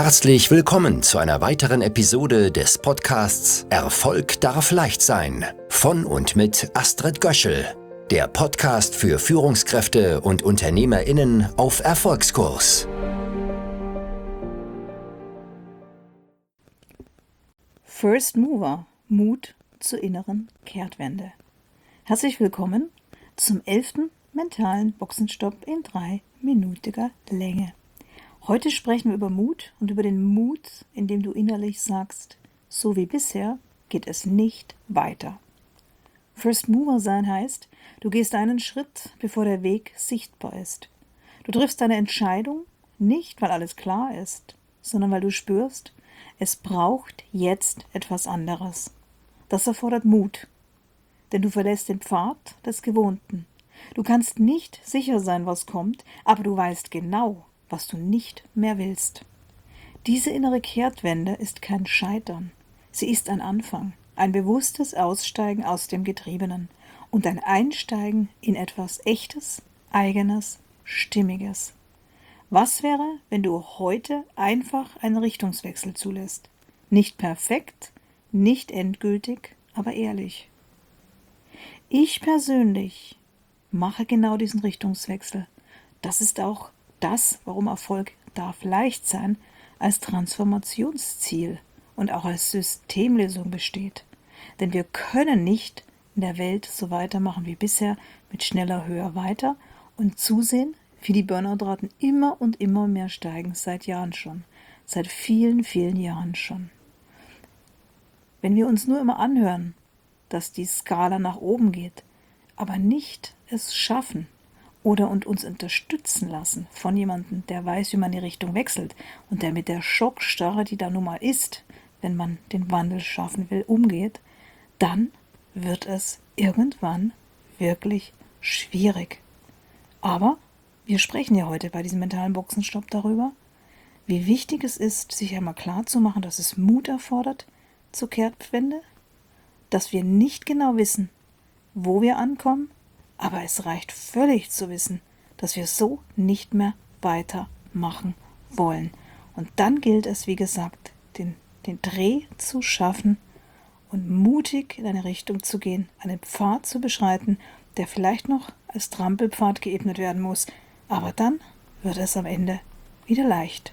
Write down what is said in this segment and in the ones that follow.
Herzlich willkommen zu einer weiteren Episode des Podcasts Erfolg darf leicht sein von und mit Astrid Göschel, der Podcast für Führungskräfte und UnternehmerInnen auf Erfolgskurs. First Mover, Mut zur inneren Kehrtwende. Herzlich willkommen zum 11. mentalen Boxenstopp in 3-minütiger Länge. Heute sprechen wir über Mut und über den Mut, in dem du innerlich sagst, so wie bisher geht es nicht weiter. First Mover sein heißt, du gehst einen Schritt, bevor der Weg sichtbar ist. Du triffst deine Entscheidung nicht, weil alles klar ist, sondern weil du spürst, es braucht jetzt etwas anderes. Das erfordert Mut, denn du verlässt den Pfad des Gewohnten. Du kannst nicht sicher sein, was kommt, aber du weißt genau, was du nicht mehr willst. Diese innere Kehrtwende ist kein Scheitern. Sie ist ein Anfang, ein bewusstes Aussteigen aus dem Getriebenen und ein Einsteigen in etwas Echtes, Eigenes, Stimmiges. Was wäre, wenn du heute einfach einen Richtungswechsel zulässt? Nicht perfekt, nicht endgültig, aber ehrlich. Ich persönlich mache genau diesen Richtungswechsel. Das ist auch das, warum Erfolg darf leicht sein, als Transformationsziel und auch als Systemlösung besteht. Denn wir können nicht in der Welt so weitermachen wie bisher mit schneller, höher, weiter und zusehen, wie die Burnout-Raten immer und immer mehr steigen, seit Jahren schon, seit vielen, vielen Jahren schon. Wenn wir uns nur immer anhören, dass die Skala nach oben geht, aber nicht es schaffen, oder uns unterstützen lassen von jemandem, der weiß, wie man die Richtung wechselt und der mit der Schockstarre, die da nun mal ist, wenn man den Wandel schaffen will, umgeht, dann wird es irgendwann wirklich schwierig. Aber wir sprechen ja heute bei diesem mentalen Boxenstopp darüber, wie wichtig es ist, sich einmal klar zu machen, dass es Mut erfordert zur Kehrtwende, dass wir nicht genau wissen, wo wir ankommen, aber es reicht völlig zu wissen, dass wir so nicht mehr weitermachen wollen. Und dann gilt es, wie gesagt, den Dreh zu schaffen und mutig in eine Richtung zu gehen, einen Pfad zu beschreiten, der vielleicht noch als Trampelpfad geebnet werden muss, aber dann wird es am Ende wieder leicht.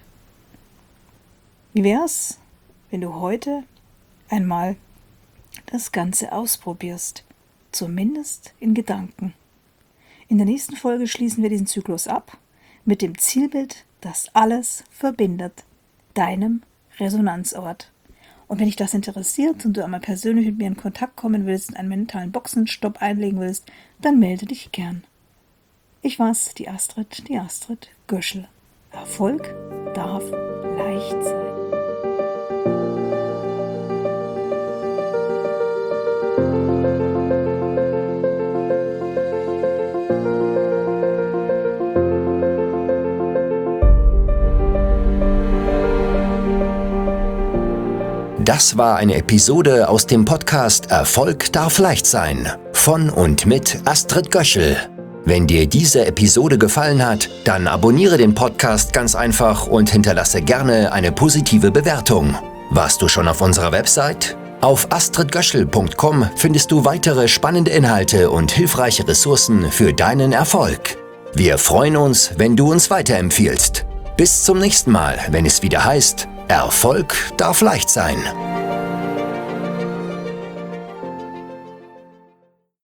Wie wär's, wenn du heute einmal das Ganze ausprobierst? Zumindest in Gedanken. In der nächsten Folge schließen wir diesen Zyklus ab mit dem Zielbild, das alles verbindet, deinem Resonanzort. Und wenn dich das interessiert und du einmal persönlich mit mir in Kontakt kommen willst und einen mentalen Boxenstopp einlegen willst, dann melde dich gern. Ich war's, die Astrid Göschel. Erfolg darf leicht sein. Das war eine Episode aus dem Podcast Erfolg darf leicht sein von und mit Astrid Göschel. Wenn dir diese Episode gefallen hat, dann abonniere den Podcast ganz einfach und hinterlasse gerne eine positive Bewertung. Warst du schon auf unserer Website? Auf astridgöschel.com findest du weitere spannende Inhalte und hilfreiche Ressourcen für deinen Erfolg. Wir freuen uns, wenn du uns weiterempfiehlst. Bis zum nächsten Mal, wenn es wieder heißt, Erfolg darf leicht sein.